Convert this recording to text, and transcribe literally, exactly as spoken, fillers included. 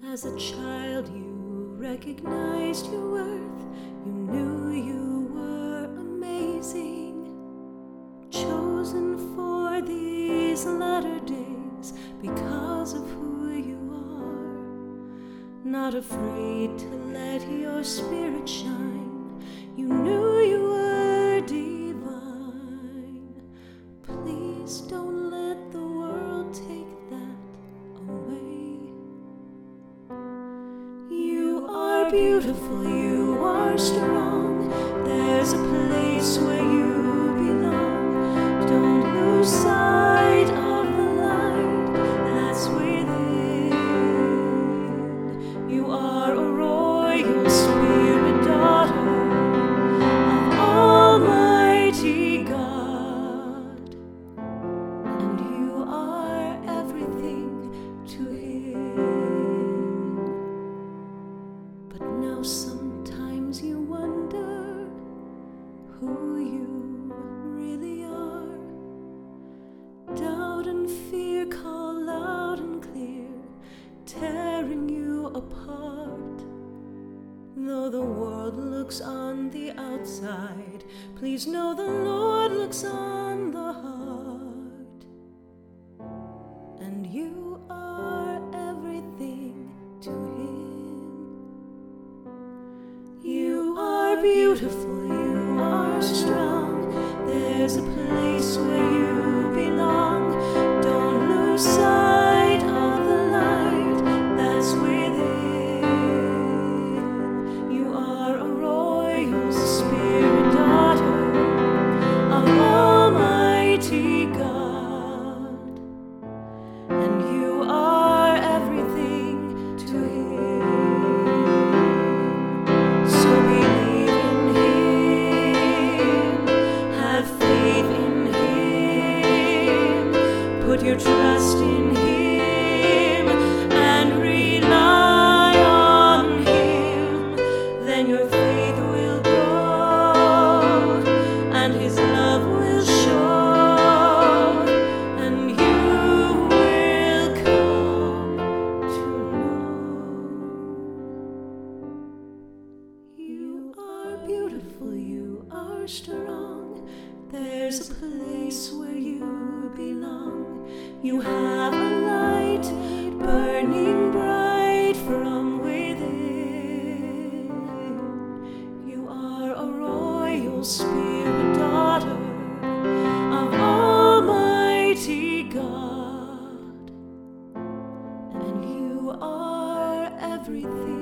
As a child you recognized your worth. You knew you were amazing, chosen for these latter days because of who you are. Not afraid to let your spirit shine. You knew you were divine. Please don't let the world take that away. You are beautiful, you are strong. There's a place where you belong. Don't lose sight of the light that's within. You are a royal spirit daughter of Almighty God, and you are everything to Him. But now sometimes you wonder who you really are. Doubt and fear call loud and clear, tearing you apart. Though the world looks on the outside, please know the Lord looks on the heart. And you are everything to Him. You are beautiful, you are strong. There's a place where you belong. Don't lose sight of the light that's within. You are a royal spirit daughter of Almighty God, and you are everything to Him. So believe in Him, have faith in Him, put your trust in Him, and rely on Him. Then your faith will grow, and His love will show, and you will come to know. You are beautiful, you are strong. There's a place where you belong. You have a light burning bright from within. You are a royal spirit daughter of Almighty God, and you are everything